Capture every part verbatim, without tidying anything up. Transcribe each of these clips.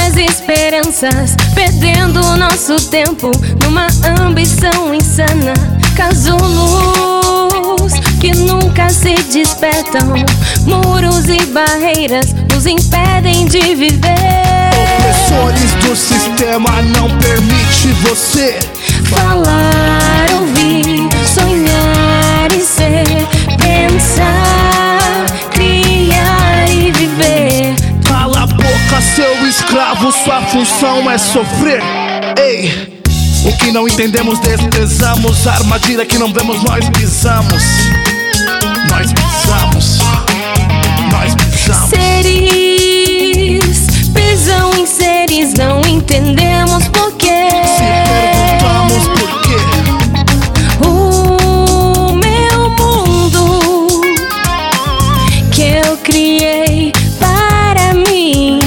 as esperanças, perdendo nosso tempo numa ambição insana. Casulos que nunca se despertam, muros e barreiras nos impedem de viver. Opressores do sistema não permite você falar, ouvir, sonhar e ser, pensar, criar e viver. Cala a boca, seu escravo, sua função é sofrer. Ei, o que não entendemos desprezamos, a armadilha que não vemos nós pisamos. Nós pisamos, nós pisamos. Seres pisam em seres, não entendemos porquê. Se perguntamos por quê. O meu mundo que eu criei para mim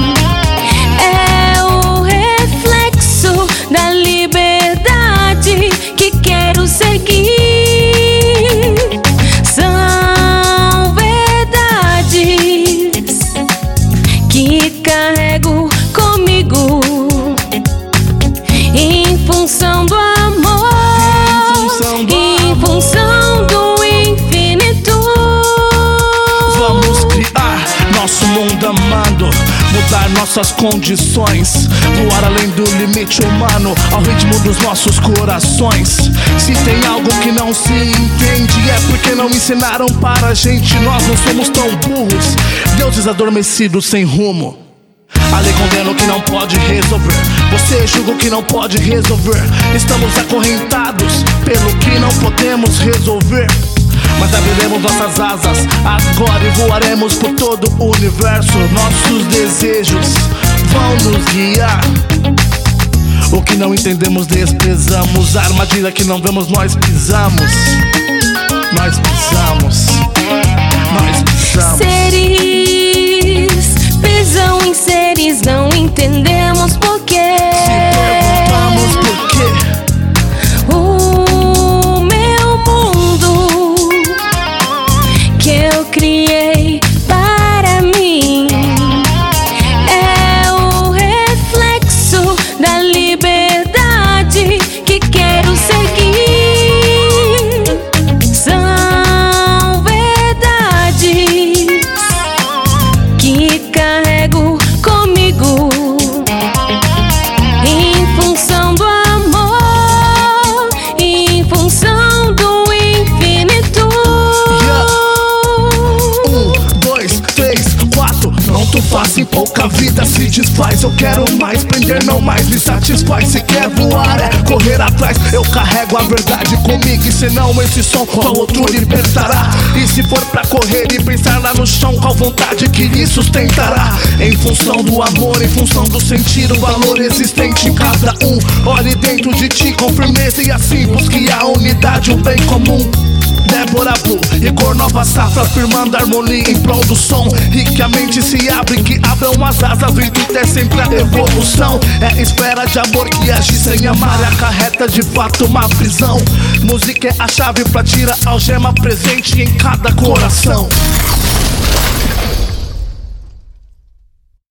é o reflexo da liberdade que quero seguir. São verdades que carrego comigo em função do amor, em função do infinito. Vamos criar nosso mundo amado, mudar nossas condições, voar além do limite humano, ao ritmo dos nossos corações. Se tem algo que não se entende, é porque não ensinaram para a gente. Nós não somos tão burros, deuses adormecidos sem rumo. A lei condena o que não pode resolver, você julga o que não pode resolver. Estamos acorrentados pelo que não podemos resolver, mas abriremos nossas asas agora e voaremos por todo o universo. Nossos desejos vão nos guiar. O que não entendemos desprezamos, a armadilha que não vemos nós pisamos. Nós pisamos, nós pisamos. Seres pisam em seres, não entendemos porquê. Se perguntamos por quê. O meu mundo que eu criei para mim é o reflexo da liberdade que quero seguir. São verdades que carrego comigo em função do amor, em função do infinito. Yeah. Um, dois, três, quatro. Pronto, faz em pouca vida se desfaz. Eu quero mais, prender não mais me satisfaz. Se quer voar é correr atrás. Eu carrego a verdade comigo, e senão esse som qual outro libertará. E se for pra correr e pensar lá no chão, qual vontade que lhe sustentará? Em função do amor, em função do sentir o valor existente em cada um. Olhe dentro de ti com firmeza e assim busque a unidade, o bem comum. Débora Blue, Igor Nova Safra, firmando harmonia em prol do som. E que a mente se abre, que abram as asas, o intuito é sempre a evolução. É esfera de amor que age sem amar, e acarreta de fato uma prisão. Música é a chave pra tirar a algema presente em cada coração.